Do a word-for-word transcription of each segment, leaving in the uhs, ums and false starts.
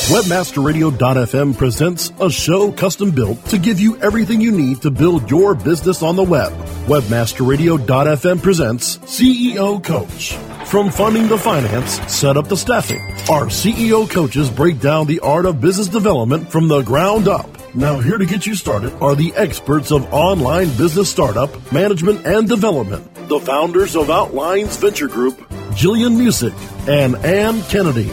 Webmaster Radio dot f m presents a show custom built to give you everything you need to build your business on the web. Webmaster Radio dot f m presents C E O Coach. From funding to finance, setup to staffing, our C E O coaches break down the art of business development from the ground up. Now, here to get you started are the experts of online business startup, management, and development, the founders of Outlines Venture Group, Jillian Musick and Ann Kennedy.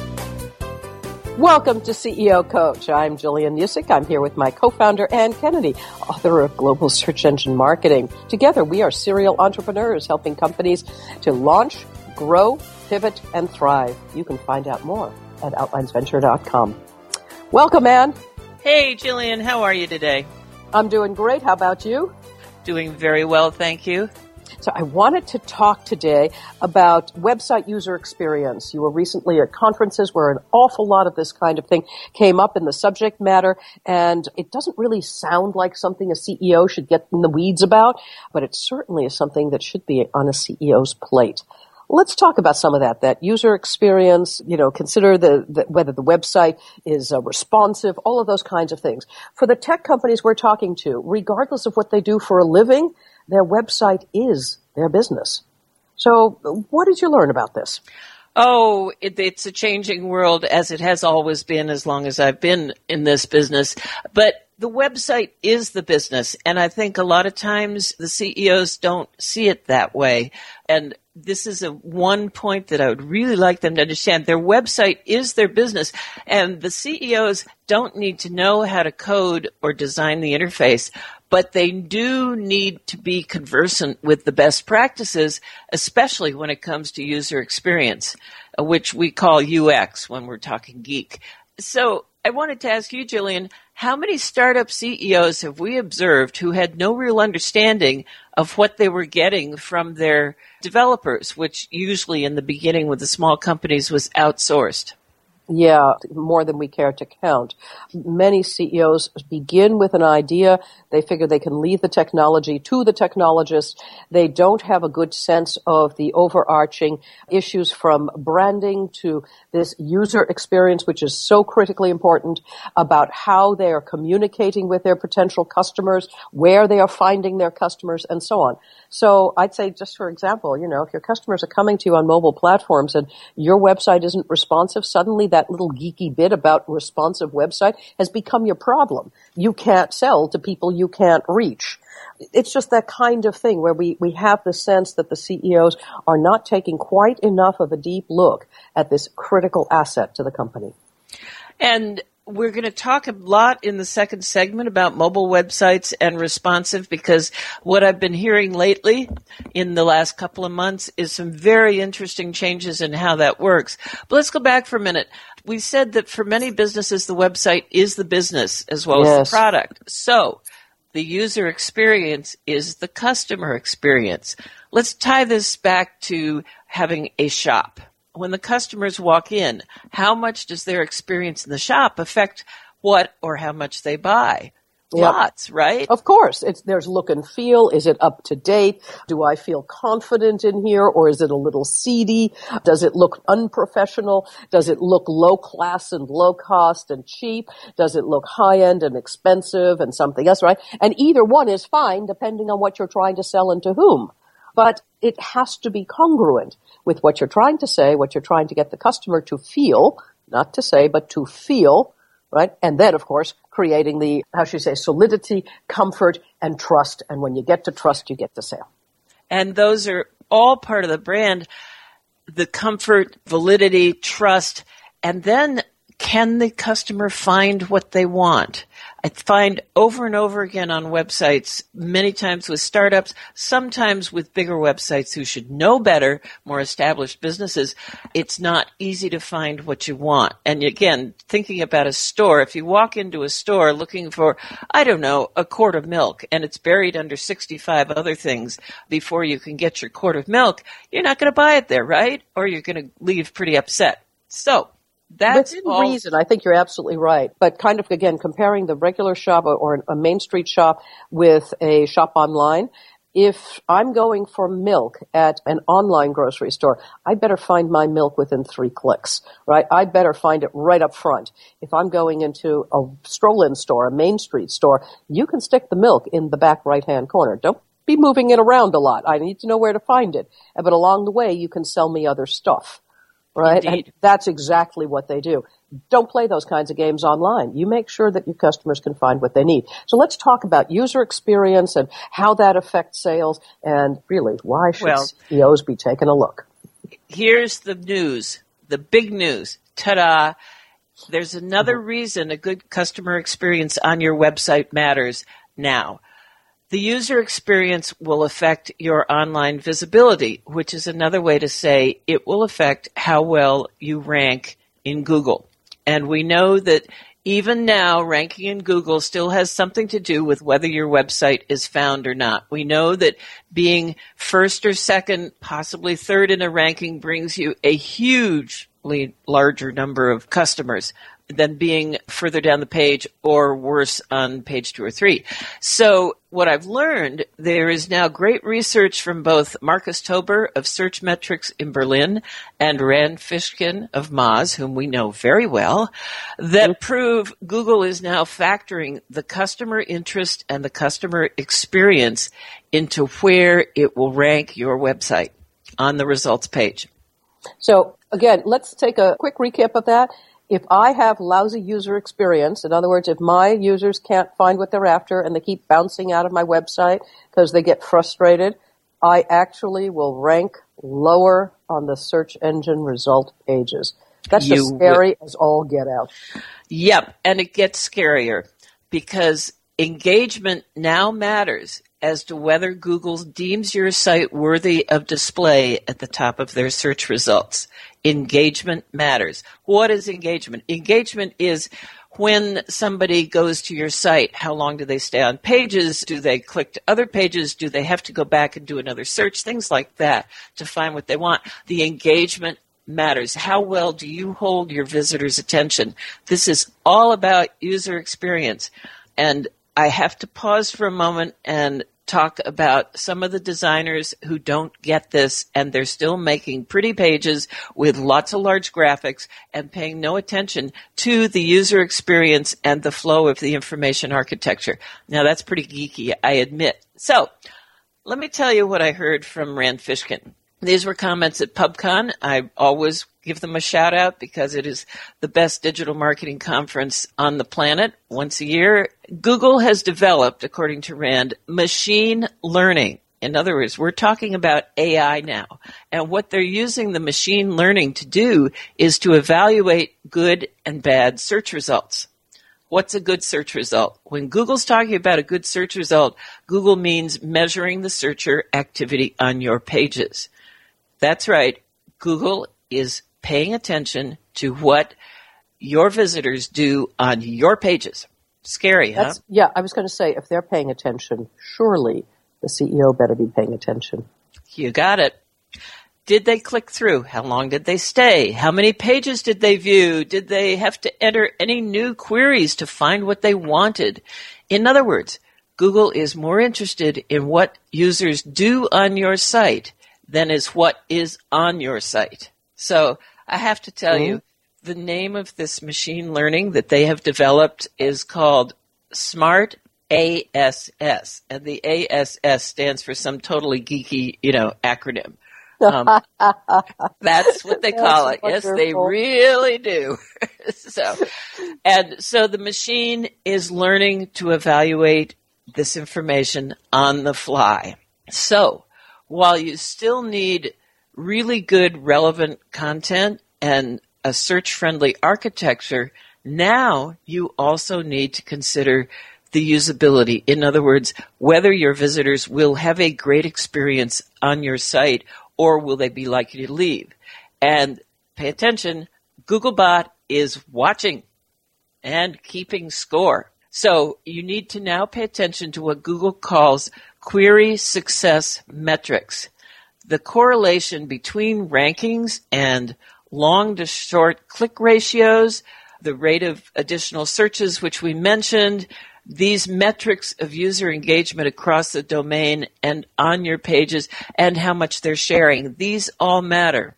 Welcome to C E O Coach. I'm Jillian Musick. I'm here with my co-founder, Ann Kennedy, author of Global Search Engine Marketing. Together, we are serial entrepreneurs helping companies to launch, grow, pivot, and thrive. You can find out more at outlines venture dot com. Welcome, Ann. Hey, Jillian. How are you today? I'm doing great. How about you? Doing very well, thank you. So I wanted to talk today about website user experience. You were recently at conferences where an awful lot of this kind of thing came up in the subject matter, and it doesn't really sound like something a C E O should get in the weeds about, but it certainly is something that should be on a C E O's plate. Let's talk about some of that, that user experience, you know, consider the, the whether the website is uh, responsive, all of those kinds of things. For the tech companies we're talking to, regardless of what they do for a living, their website is their business. So what did you learn about this? Oh, it, it's a changing world, as it has always been as long as I've been in this business. But the website is the business, and I think a lot of times the C E Os don't see it that way. And this is a one point that I would really like them to understand. Their website is their business, and the C E Os don't need to know how to code or design the interface, but they do need to be conversant with the best practices, especially when it comes to user experience, which we call U X when we're talking geek. So I wanted to ask you, Jillian, how many startup C E Os have we observed who had no real understanding of what they were getting from their developers, which usually in the beginning with the small companies was outsourced? Yeah, more than we care to count. Many C E Os begin with an idea. They figure they can leave the technology to the technologists. They don't have a good sense of the overarching issues from branding to this user experience, which is so critically important, about how they are communicating with their potential customers, where they are finding their customers, and so on. So I'd say, just for example, you know, if your customers are coming to you on mobile platforms and your website isn't responsive, suddenly that That little geeky bit about responsive website has become your problem. You can't sell to people you can't reach. It's just that kind of thing where we, we have the sense that the C E Os are not taking quite enough of a deep look at this critical asset to the company. And we're going to talk a lot in the second segment about mobile websites and responsive, because what I've been hearing lately in the last couple of months is some very interesting changes in how that works. But let's go back for a minute. We said that for many businesses, the website is the business as well yes. as the product. So the user experience is the customer experience. Let's tie this back to having a shop. When the customers walk in, how much does their experience in the shop affect what or how much they buy? Yep. Lots, right? Of course. It's, there's look and feel. Is it up to date? Do I feel confident in here, or is it a little seedy? Does it look unprofessional? Does it look low class and low cost and cheap? Does it look high end and expensive and something else, right? And either one is fine depending on what you're trying to sell and to whom. But it has to be congruent with what you're trying to say, what you're trying to get the customer to feel, not to say, but to feel, right? And then, of course, creating the, how should you say, solidity, comfort, and trust. And when you get to trust, you get the sale. And those are all part of the brand, the comfort, validity, trust, and then can the customer find what they want? I find over and over again on websites, many times with startups, sometimes with bigger websites who should know better, more established businesses, it's not easy to find what you want. And again, thinking about a store, if you walk into a store looking for, I don't know, a quart of milk, and it's buried under sixty-five other things before you can get your quart of milk, you're not going to buy it there, right? Or you're going to leave pretty upset. So that's within all. reason. I think you're absolutely right. But kind of, again, comparing the regular shop or a Main Street shop with a shop online, if I'm going for milk at an online grocery store, I better find my milk within three clicks, right? I better find it right up front. If I'm going into a stroll-in store, a Main Street store, you can stick the milk in the back right-hand corner. Don't be moving it around a lot. I need to know where to find it. But along the way, you can sell me other stuff, right? Indeed. And that's exactly what they do. Don't play those kinds of games online. You make sure that your customers can find what they need. So let's talk about user experience and how that affects sales, and really, why should well, C E Os be taking a look? Here's the news, the big news. Ta-da! There's another reason a good customer experience on your website matters now. The user experience will affect your online visibility, which is another way to say it will affect how well you rank in Google. And we know that even now, ranking in Google still has something to do with whether your website is found or not. We know that being first or second, possibly third in a ranking brings you a hugely larger number of customers than being further down the page or worse on page two or three. So what I've learned, there is now great research from both Marcus Tober of Searchmetrics in Berlin and Rand Fishkin of Moz, whom we know very well, that prove Google is now factoring the customer interest and the customer experience into where it will rank your website on the results page. So again, let's take a quick recap of that. If I have lousy user experience, in other words, if my users can't find what they're after and they keep bouncing out of my website because they get frustrated, I actually will rank lower on the search engine result pages. That's You just scary will. as all get out. Yep, and it gets scarier because engagement now matters as to whether Google deems your site worthy of display at the top of their search results. Engagement matters. What is engagement? Engagement is when somebody goes to your site, how long do they stay on pages? Do they click to other pages? Do they have to go back and do another search? Things like that to find what they want. The engagement matters. How well do you hold your visitors' attention? This is all about user experience. And I have to pause for a moment and talk about some of the designers who don't get this, and they're still making pretty pages with lots of large graphics and paying no attention to the user experience and the flow of the information architecture. Now, that's pretty geeky, I admit. So, let me tell you what I heard from Rand Fishkin. These were comments at PubCon. I always give them a shout out because it is the best digital marketing conference on the planet once a year. Google has developed, according to Rand, machine learning. In other words, we're talking about A I now. And what they're using the machine learning to do is to evaluate good and bad search results. What's a good search result? When Google's talking about a good search result, Google means measuring the searcher activity on your pages. That's right. Google is paying attention to what your visitors do on your pages. Scary, huh? That's, yeah, I was going to say, if they're paying attention, surely the C E O better be paying attention. You got it. Did they click through? How long did they stay? How many pages did they view? Did they have to enter any new queries to find what they wanted? In other words, Google is more interested in what users do on your site than is what is on your site. So I have to tell mm-hmm. you, the name of this machine learning that they have developed is called Smart A S S. And the A S S stands for some totally geeky, you know, acronym. Um, that's what they call it. Yes, they really do. so, and so the machine is learning to evaluate this information on the fly. So, while you still need really good, relevant content and a search-friendly architecture, now you also need to consider the usability. In other words, whether your visitors will have a great experience on your site or will they be likely to leave. And pay attention, Googlebot is watching and keeping score. So you need to now pay attention to what Google calls query success metrics. The correlation between rankings and long to short click ratios, the rate of additional searches, which we mentioned, these metrics of user engagement across the domain and on your pages and how much they're sharing, these all matter.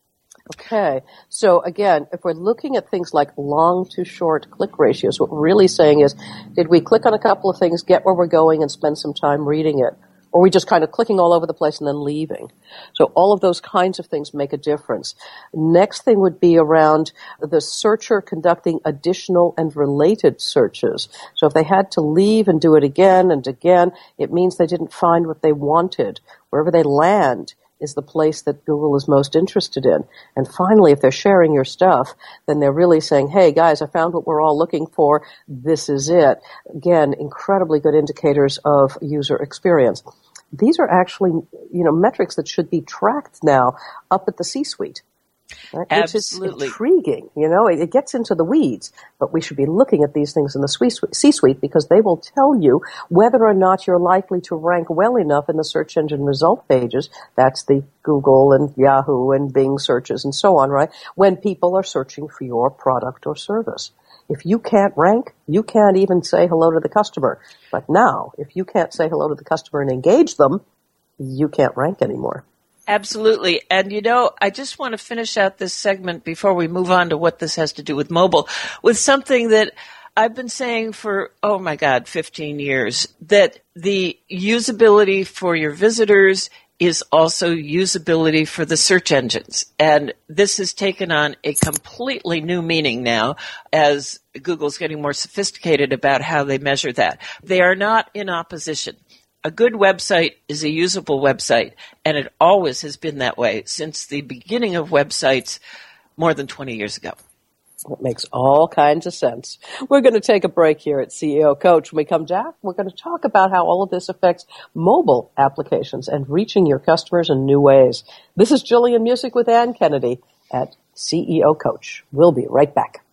Okay. So again, if we're looking at things like long to short click ratios, what we're really saying is, did we click on a couple of things, get where we're going, and spend some time reading it? Or are we just kind of clicking all over the place and then leaving? So all of those kinds of things make a difference. Next thing would be around the searcher conducting additional and related searches. So if they had to leave and do it again and again, it means they didn't find what they wanted. Wherever they land is the place that Google is most interested in. And finally, if they're sharing your stuff, then they're really saying, hey, guys, I found what we're all looking for. This is it. Again, incredibly good indicators of user experience. These are actually, you know, metrics that should be tracked now up at the C-suite. Right? Absolutely. Which is intriguing. You know, it, it gets into the weeds, but we should be looking at these things in the C-suite because they will tell you whether or not you're likely to rank well enough in the search engine result pages. That's the Google and Yahoo and Bing searches and so on, right? When people are searching for your product or service. If you can't rank, you can't even say hello to the customer. But now, if you can't say hello to the customer and engage them, you can't rank anymore. Absolutely. And, you know, I just want to finish out this segment before we move on to what this has to do with mobile with something that I've been saying for, oh, my God, fifteen years, that the usability for your visitors is also usability for the search engines. And this has taken on a completely new meaning now as Google's getting more sophisticated about how they measure that. They are not in opposition. A good website is a usable website, and it always has been that way since the beginning of websites more than twenty years ago. It makes all kinds of sense. We're going to take a break here at C E O Coach. When we come back, we're going to talk about how all of this affects mobile applications and reaching your customers in new ways. This is Jillian Music with Ann Kennedy at C E O Coach. We'll be right back.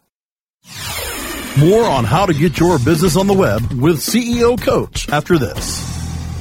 More on how to get your business on the web with C E O Coach after this.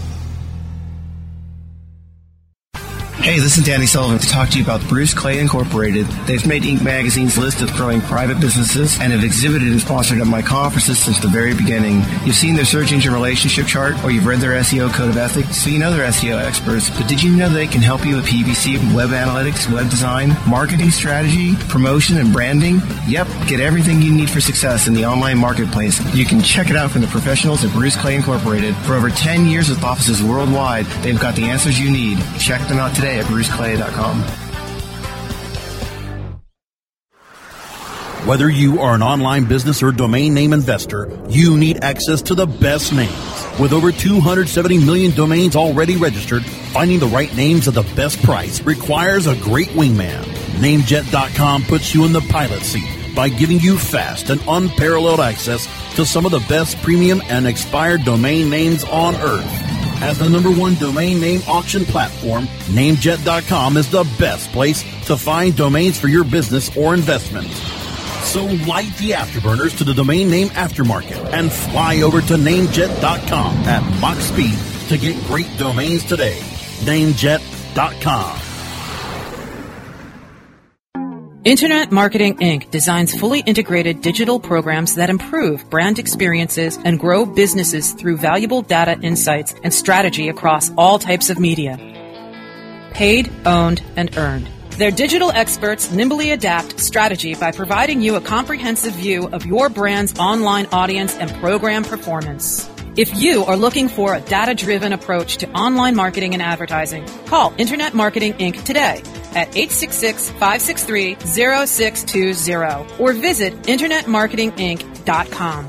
Hey, this is Danny Sullivan to talk to you about Bruce Clay Incorporated. They've made Inc Magazine's list of growing private businesses and have exhibited and sponsored at my conferences since the very beginning. You've seen their search engine relationship chart, or you've read their S E O code of ethics, so you know they're S E O experts. But did you know they can help you with P P C, web analytics, web design, marketing strategy, promotion, and branding? Yep, get everything you need for success in the online marketplace. You can check it out from the professionals at Bruce Clay Incorporated. For over ten years with offices worldwide, they've got the answers you need. Check them out today at bruce clay dot com. Whether you are an online business or domain name investor, you need access to the best names. With over two hundred seventy million domains already registered, finding the right names at the best price requires a great wingman. Namejet dot com puts you in the pilot seat by giving you fast and unparalleled access to some of the best premium and expired domain names on earth. As the number one domain name auction platform, Namejet dot com is the best place to find domains for your business or investment. So light the afterburners to the domain name aftermarket and fly over to Namejet dot com at Mach speed to get great domains today. Namejet dot com. Internet Marketing Incorporated designs fully integrated digital programs that improve brand experiences and grow businesses through valuable data insights and strategy across all types of media. Paid, owned, and earned. Their digital experts nimbly adapt strategy by providing you a comprehensive view of your brand's online audience and program performance. If you are looking for a data-driven approach to online marketing and advertising, call Internet Marketing Incorporated today at eight six six, five six three, zero six two zero or visit internet marketing inc dot com.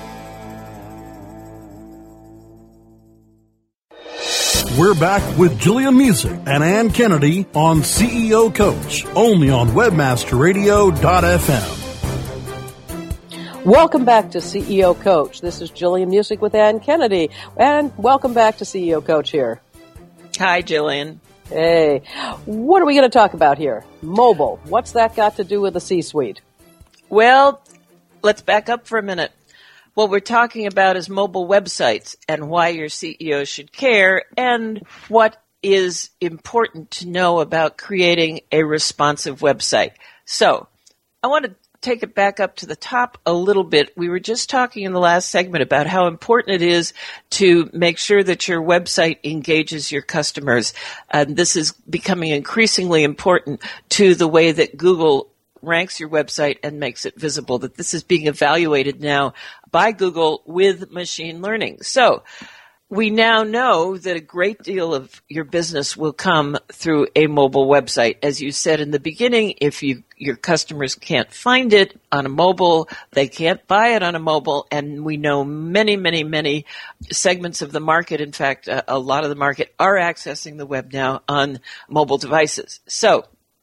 We're back with Jillian Music and Ann Kennedy on C E O Coach, only on webmaster radio dot f m. Welcome back to C E O Coach. This is Jillian Music with Ann Kennedy. And welcome back to C E O Coach here. Hi, Jillian. Hey, what are we going to talk about here? Mobile. What's that got to do with the C-suite? Well, let's back up for a minute. What we're talking about is mobile websites and why your C E O should care and what is important to know about creating a responsive website. So I want to take it back up to the top a little bit. We were just talking in the last segment about how important it is to make sure that your website engages your customers. And this is becoming increasingly important to the way that Google ranks your website and makes it visible, that this is being evaluated now by Google with machine learning. So we now know that a great deal of your business will come through a mobile website. As you said in the beginning, if you, your customers can't find it on a mobile, they can't buy it on a mobile, and we know many, many, many segments of the market, in fact, a, a lot of the market are accessing the web now on mobile devices. So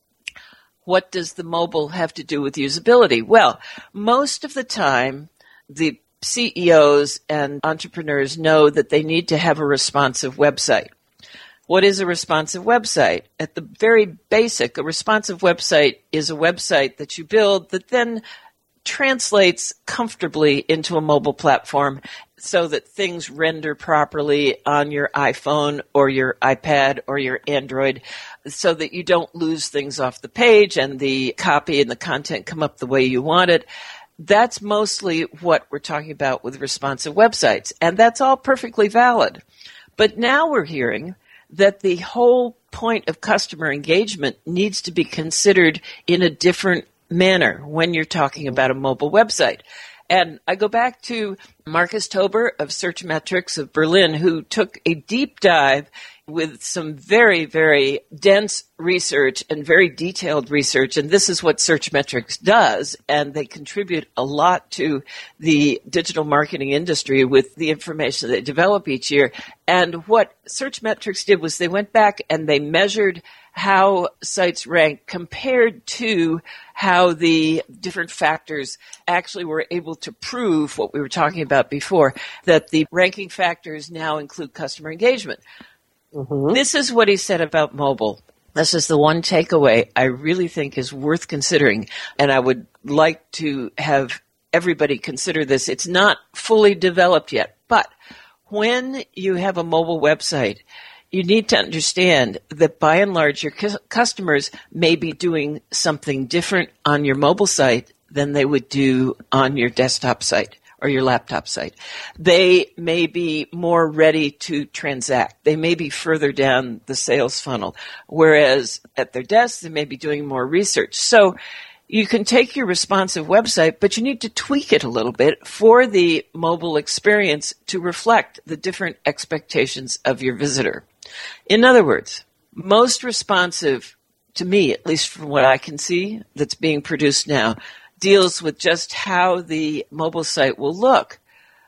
what does the mobile have to do with usability? Well, most of the time, the C E Os and entrepreneurs know that they need to have a responsive website. What is a responsive website? At the very basic, a responsive website is a website that you build that then translates comfortably into a mobile platform so that things render properly on your iPhone or your iPad or your Android so that you don't lose things off the page and the copy and the content come up the way you want it. That's mostly what we're talking about with responsive websites, and that's all perfectly valid. But now we're hearing that the whole point of customer engagement needs to be considered in a different manner when you're talking about a mobile website. And I go back to Marcus Tober of Searchmetrics of Berlin, who took a deep dive with some very, very dense research and very detailed research. And this is what Searchmetrics does. And they contribute a lot to the digital marketing industry with the information they develop each year. And what Searchmetrics did was they went back and they measured how sites rank compared to how the different factors actually were able to prove what we were talking about before, that the ranking factors now include customer engagement. Mm-hmm. This is what he said about mobile. This is the one takeaway I really think is worth considering, and I would like to have everybody consider this. It's not fully developed yet, but when you have a mobile website, you need to understand that by and large your cu- customers may be doing something different on your mobile site than they would do on your desktop site or your laptop site. They may be more ready to transact. They may be further down the sales funnel, whereas at their desks they may be doing more research. So you can take your responsive website, but you need to tweak it a little bit for the mobile experience to reflect the different expectations of your visitor. In other words, most responsive, to me, at least from what I can see that's being produced now, deals with just how the mobile site will look.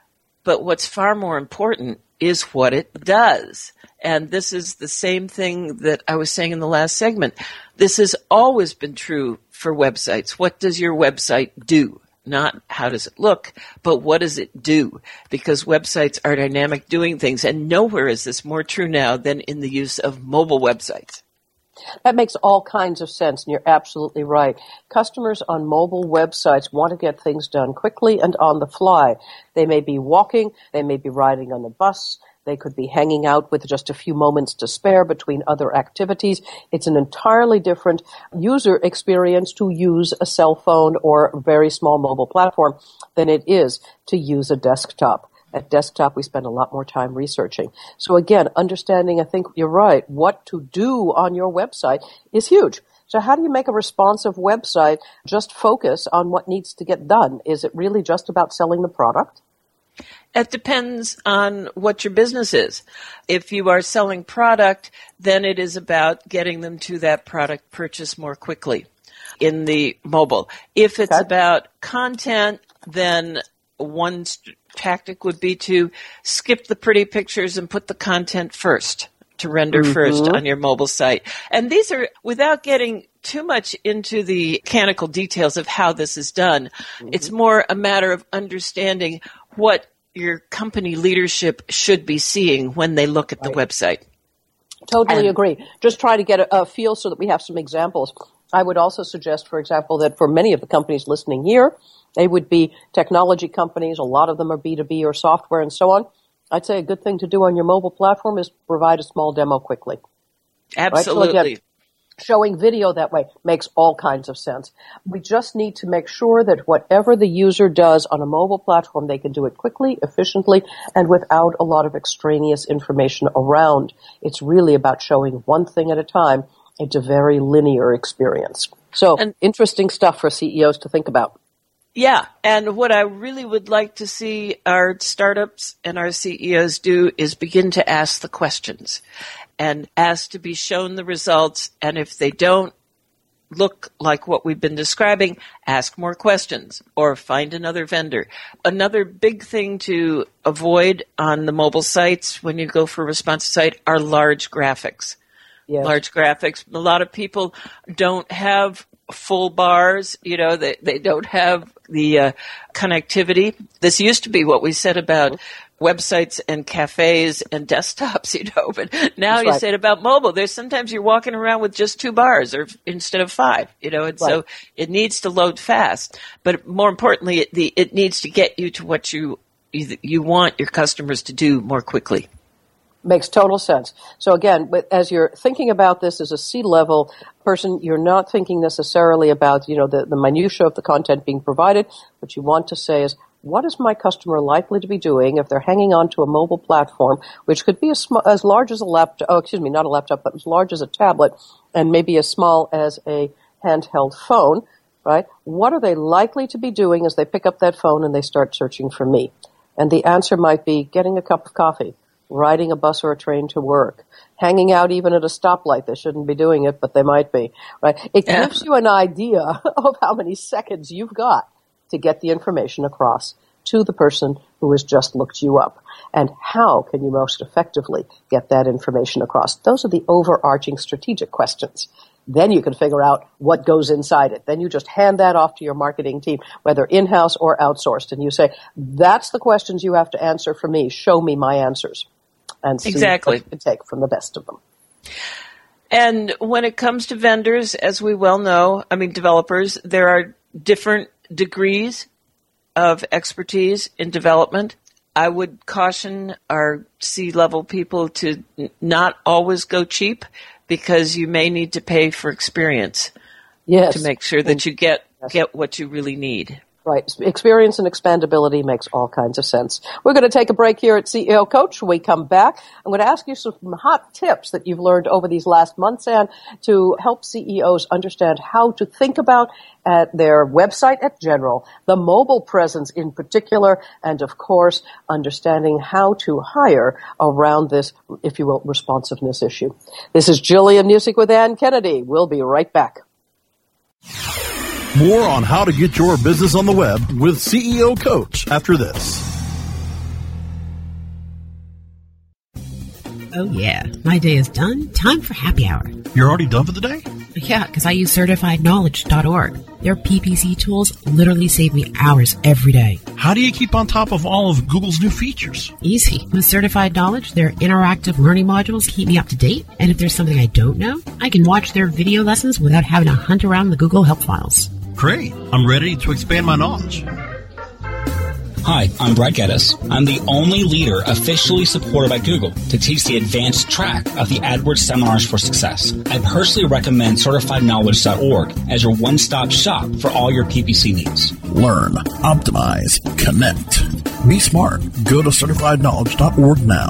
But what's far more important is what it does. And this is the same thing that I was saying in the last segment. This has always been true for websites. What does your website do? Not how does it look, but what does it do? Because websites are dynamic doing things, and nowhere is this more true now than in the use of mobile websites. That makes all kinds of sense, and you're absolutely right. Customers on mobile websites want to get things done quickly and on the fly. They may be walking, they may be riding on the bus, they could be hanging out with just a few moments to spare between other activities. It's an entirely different user experience to use a cell phone or a very small mobile platform than it is to use a desktop. At desktop, we spend a lot more time researching. So again, understanding, I think you're right, what to do on your website is huge. So how do you make a responsive website just focus on what needs to get done? Is it really just about selling the product? It depends on what your business is. If you are selling product, then it is about getting them to that product purchase more quickly in the mobile. If it's okay. about content, then one st- tactic would be to skip the pretty pictures and put the content first, to render mm-hmm. first on your mobile site. And these are, without getting too much into the mechanical details of how this is done, mm-hmm. it's more a matter of understanding what your company leadership should be seeing when they look at right. the website. Totally and, agree. Just try to get a, a feel so that we have some examples. I would also suggest, for example, that for many of the companies listening here, they would be technology companies. A lot of them are B two B or software and so on. I'd say a good thing to do on your mobile platform is provide a small demo quickly. Absolutely. Right? So again, Showing video that way makes all kinds of sense. We just need to make sure that whatever the user does on a mobile platform, they can do it quickly, efficiently, and without a lot of extraneous information around. It's really about showing one thing at a time. It's a very linear experience. So, and, interesting stuff for C E Os to think about. Yeah, and what I really would like to see our startups and our C E Os do is begin to ask the questions and ask to be shown the results. And if they don't look like what we've been describing, ask more questions or find another vendor. Another big thing to avoid on the mobile sites when you go for a responsive site are large graphics. Yes. Large graphics. A lot of people don't have full bars, you know, they, they don't have the uh, connectivity. This used to be what we said about websites and cafes and desktops, you know, but now That's you right. say it about mobile. There's sometimes you're walking around with just two bars or instead of five, you know, and right. so it needs to load fast. But more importantly, it, the, it needs to get you to what you, you you want your customers to do more quickly. Makes total sense. So again, as you're thinking about this as a C-level person, you're not thinking necessarily about, you know, the, the minutiae of the content being provided. What you want to say is, what is my customer likely to be doing if they're hanging on to a mobile platform, which could be as, sm- as large as a laptop, oh, excuse me, not a laptop, but as large as a tablet, and maybe as small as a handheld phone, right? What are they likely to be doing as they pick up that phone and they start searching for me? And the answer might be getting a cup of coffee, riding a bus or a train to work, hanging out even at a stoplight. They shouldn't be doing it, but they might be, right? It yeah. gives you an idea of how many seconds you've got to get the information across to the person who has just looked you up. And how can you most effectively get that information across? Those are the overarching strategic questions. Then you can figure out what goes inside it. Then you just hand that off to your marketing team, whether in-house or outsourced, and you say, that's the questions you have to answer for me. Show me my answers. And see exactly. what you can take from the best of them. And when it comes to vendors, as we well know, I mean developers, there are different degrees of expertise in development. I would caution our C-level people to n- not always go cheap, because you may need to pay for experience yes. to make sure that you get yes. get what you really need. Right. Experience and expandability makes all kinds of sense. We're going to take a break here at C E O Coach. When we come back, I'm going to ask you some hot tips that you've learned over these last months, Anne, to help C E Os understand how to think about at their website in general, the mobile presence in particular, and of course, understanding how to hire around this, if you will, responsiveness issue. This is Jillian Music with Ann Kennedy. We'll be right back. More on how to get your business on the web with C E O Coach after this. Oh yeah, my day is done. Time for happy hour. You're already done for the day? Yeah, because I use certified knowledge dot org. Their P P C tools literally save me hours every day. How do you keep on top of all of Google's new features? Easy. With Certified Knowledge, their interactive learning modules keep me up to date. And if there's something I don't know, I can watch their video lessons without having to hunt around the Google Help files. Great. I'm ready to expand my knowledge. Hi, I'm Brad Geddes. I'm the only leader officially supported by Google to teach the advanced track of the AdWords Seminars for Success. I personally recommend certified knowledge dot org as your one-stop shop for all your P P C needs. Learn, optimize, connect. Be smart. Go to certified knowledge dot org now.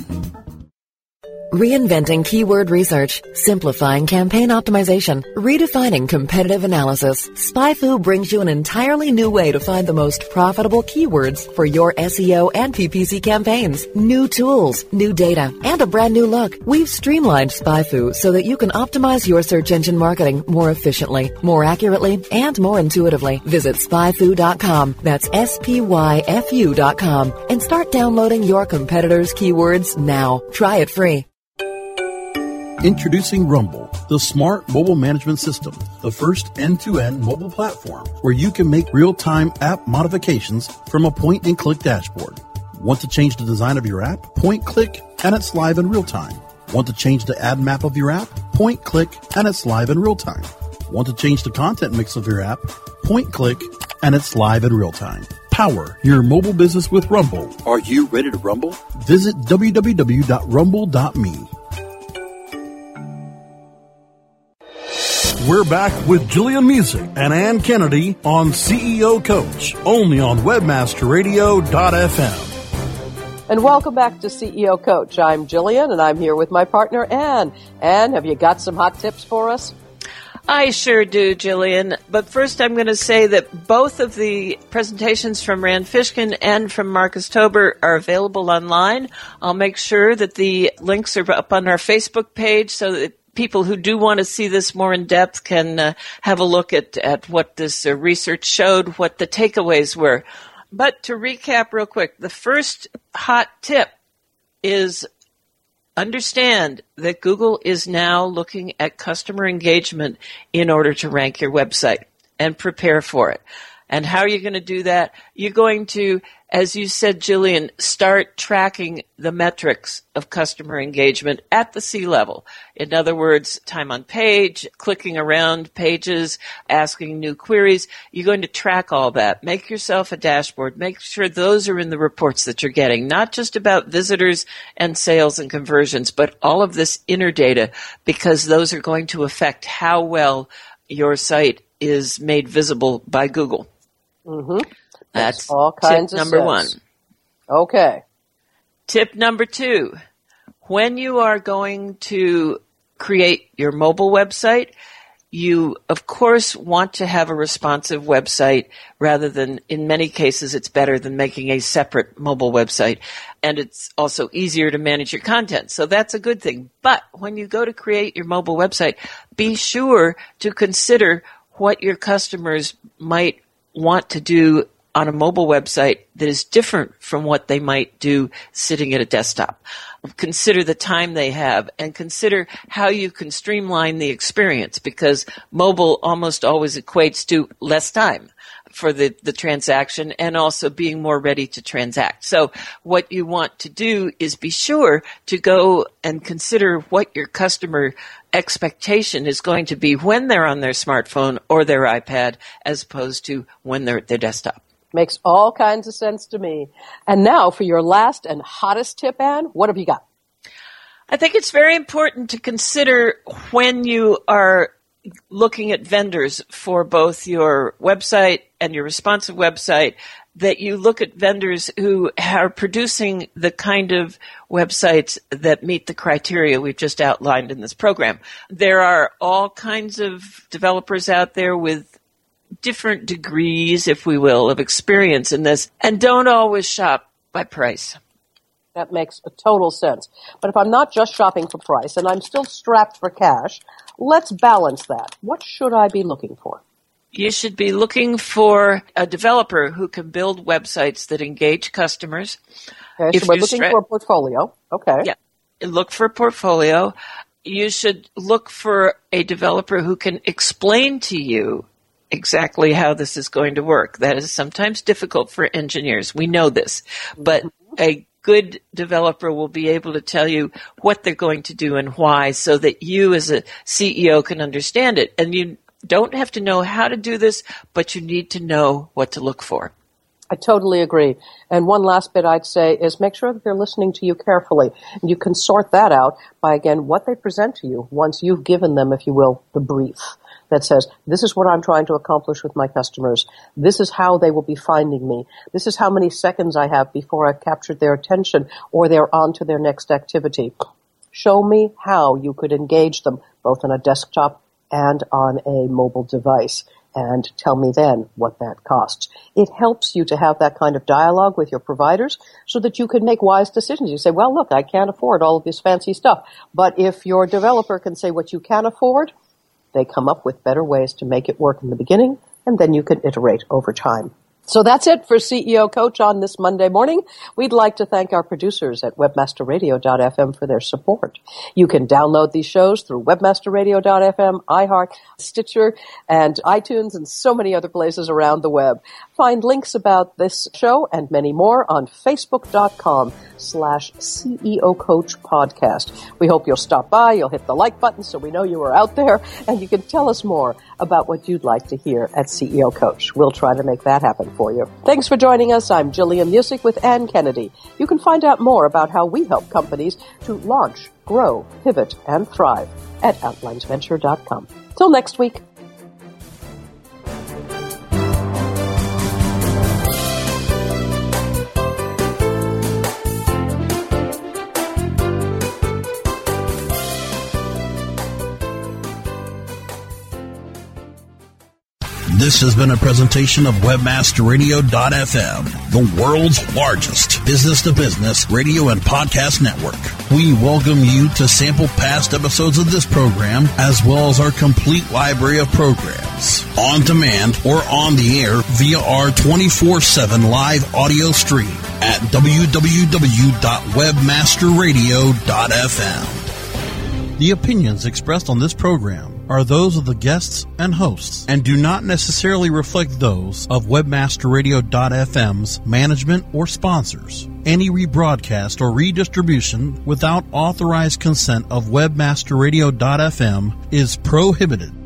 Reinventing keyword research, simplifying campaign optimization, redefining competitive analysis. SpyFu brings you an entirely new way to find the most profitable keywords for your S E O and P P C campaigns. New tools, new data, and a brand new look. We've streamlined SpyFu so that you can optimize your search engine marketing more efficiently, more accurately, and more intuitively. Visit spy fu dot com. That's S P Y F U dot com. And start downloading your competitors' keywords now. Try it free. Introducing Rumble, the smart mobile management system, the first end-to-end mobile platform where you can make real-time app modifications from a point-and-click dashboard. Want to change the design of your app? Point-click, and it's live in real time. Want to change the ad map of your app? Point-click, and it's live in real time. Want to change the content mix of your app? Point-click, and it's live in real time. Power your mobile business with Rumble. Are you ready to rumble? Visit w w w dot rumble dot me. We're back with Jillian Music and Ann Kennedy on C E O Coach, only on webmaster radio dot f m. And welcome back to C E O Coach. I'm Jillian, and I'm here with my partner, Ann. Ann, have you got some hot tips for us? I sure do, Jillian. But first, I'm going to say that both of the presentations from Rand Fishkin and from Marcus Tober are available online. I'll make sure that the links are up on our Facebook page so that people who do want to see this more in depth can uh, have a look at, at what this uh, research showed, what the takeaways were. But to recap real quick, the first hot tip is understand that Google is now looking at customer engagement in order to rank your website, and prepare for it. And how are you going to do that? You're going to, as you said, Jillian, start tracking the metrics of customer engagement at the C level. In other words, time on page, clicking around pages, asking new queries. You're going to track all that. Make yourself a dashboard. Make sure those are in the reports that you're getting, not just about visitors and sales and conversions, but all of this inner data, because those are going to affect how well your site is made visible by Google. Mm-hmm. That's all kinds tip of number sense. one. Okay. Tip number two, when you are going to create your mobile website, you, of course, want to have a responsive website rather than, in many cases, it's better than making a separate mobile website. And it's also easier to manage your content. So that's a good thing. But when you go to create your mobile website, be sure to consider what your customers might want to do on a mobile website that is different from what they might do sitting at a desktop. Consider the time they have, and consider how you can streamline the experience, because mobile almost always equates to less time for the, the transaction and also being more ready to transact. So what you want to do is be sure to go and consider what your customer expectation is going to be when they're on their smartphone or their iPad, as opposed to when they're at their desktop. Makes all kinds of sense to me. And now for your last and hottest tip, Ann, what have you got? I think it's very important to consider when you are looking at vendors for both your website and your responsive website, that you look at vendors who are producing the kind of websites that meet the criteria we've just outlined in this program. There are all kinds of developers out there with different degrees, if we will, of experience in this, and don't always shop by price. That makes a total sense. But if I'm not just shopping for price and I'm still strapped for cash, let's balance that. What should I be looking for? You should be looking for a developer who can build websites that engage customers. Okay, so we're looking stra- for a portfolio. Okay. Yeah. Look for a portfolio. You should look for a developer who can explain to you exactly how this is going to work. That is sometimes difficult for engineers. We know this. But a good developer will be able to tell you what they're going to do and why, so that you as a C E O can understand it. And you don't have to know how to do this, but you need to know what to look for. I totally agree. And one last bit I'd say is make sure that they're listening to you carefully. And you can sort that out by, again, what they present to you once you've given them, if you will, the brief that says, this is what I'm trying to accomplish with my customers. This is how they will be finding me. This is how many seconds I have before I've captured their attention or they're on to their next activity. Show me how you could engage them both on a desktop and on a mobile device, and tell me then what that costs. It helps you to have that kind of dialogue with your providers so that you can make wise decisions. You say, well, look, I can't afford all of this fancy stuff. But if your developer can say what you can afford, they come up with better ways to make it work in the beginning, and then you can iterate over time. So that's it for C E O Coach on this Monday morning. We'd like to thank our producers at webmaster radio dot f m for their support. You can download these shows through webmaster radio dot f m, iHeart, Stitcher, and iTunes, and so many other places around the web. Find links about this show and many more on facebook.com slash CEO Coach podcast. We hope you'll stop by, you'll hit the like button so we know you are out there, and you can tell us more about what you'd like to hear at C E O Coach. We'll try to make that happen for you. Thanks for joining us. I'm Jillian Music with Ann Kennedy. You can find out more about how we help companies to launch, grow, pivot, and thrive at outlinesventure dot com. Till next week. This has been a presentation of webmaster radio dot f m, the world's largest business-to-business radio and podcast network. We welcome you to sample past episodes of this program, as well as our complete library of programs, on demand or on the air via our twenty-four seven live audio stream at w w w dot webmaster radio dot f m. The opinions expressed on this program are those of the guests and hosts and do not necessarily reflect those of webmaster radio dot f m's management or sponsors. Any rebroadcast or redistribution without authorized consent of webmaster radio dot f m is prohibited.